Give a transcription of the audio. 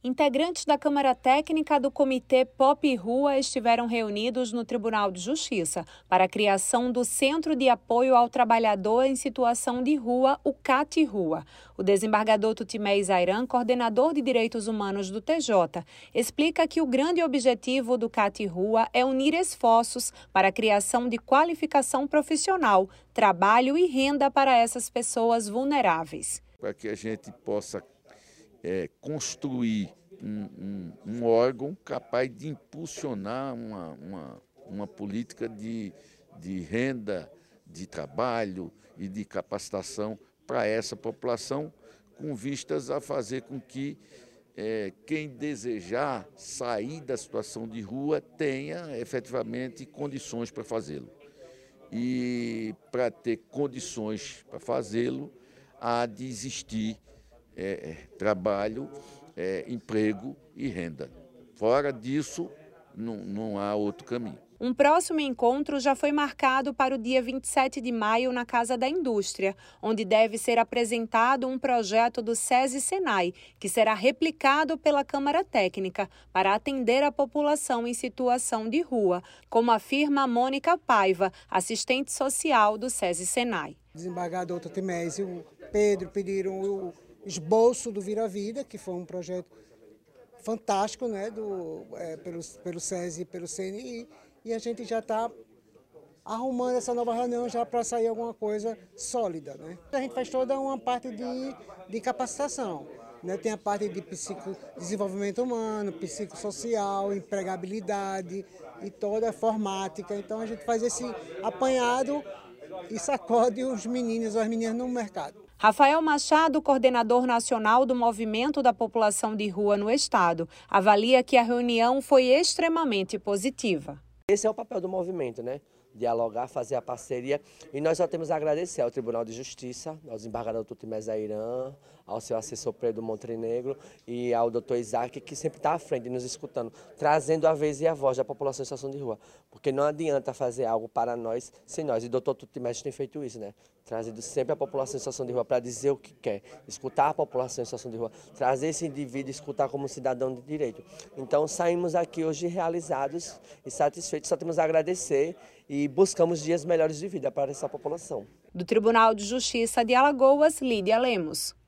Integrantes da Câmara Técnica do Comitê Pop Rua estiveram reunidos no Tribunal de Justiça para a criação do Centro de Apoio ao Trabalhador em Situação de Rua, o CAT Rua. O desembargador Tutimés Ayran, coordenador de Direitos Humanos do TJ, explica que o grande objetivo do CAT Rua é unir esforços para a criação de qualificação profissional, trabalho e renda para essas pessoas vulneráveis. Para que a gente possa construir um órgão capaz de impulsionar uma política de renda, de trabalho e de capacitação para essa população, com vistas a fazer com que quem desejar sair da situação de rua tenha efetivamente condições para fazê-lo. E para ter condições para fazê-lo, há de existir trabalho, emprego e renda. Fora disso, não há outro caminho. Um próximo encontro já foi marcado para o dia 27 de maio na Casa da Indústria, onde deve ser apresentado um projeto do SESI-Senai, que será replicado pela Câmara Técnica para atender a população em situação de rua, como afirma Mônica Paiva, assistente social do SESI-Senai. O desembargador Tutimés e o Pedro pediram o esboço do Vira Vida, que foi um projeto fantástico, né, pelo SESI e pelo CNI, e a gente já está arrumando essa nova reunião já para sair alguma coisa sólida, né? A gente faz toda uma parte de capacitação, né? Tem a parte de desenvolvimento humano, psicossocial, empregabilidade e toda a informática. Então a gente faz esse apanhado e sacode os meninos e as meninas no mercado. Rafael Machado, coordenador nacional do Movimento da População de Rua no Estado, avalia que a reunião foi extremamente positiva. Esse é o papel do movimento, né? Dialogar, fazer a parceria, e nós só temos a agradecer ao Tribunal de Justiça, ao desembargador Tutimés Ayran, ao seu assessor Pedro Montenegro e ao doutor Isaac, que sempre está à frente, nos escutando, trazendo a vez e a voz da população em situação de rua, porque não adianta fazer algo para nós sem nós, e o doutor Tutimés tem feito isso, né? Trazido sempre a população em situação de rua para dizer o que quer, escutar a população em situação de rua, trazer esse indivíduo, escutar como cidadão de direito. Então saímos aqui hoje realizados e satisfeitos, só temos a agradecer e buscamos dias melhores de vida para essa população. Do Tribunal de Justiça de Alagoas, Lídia Lemos.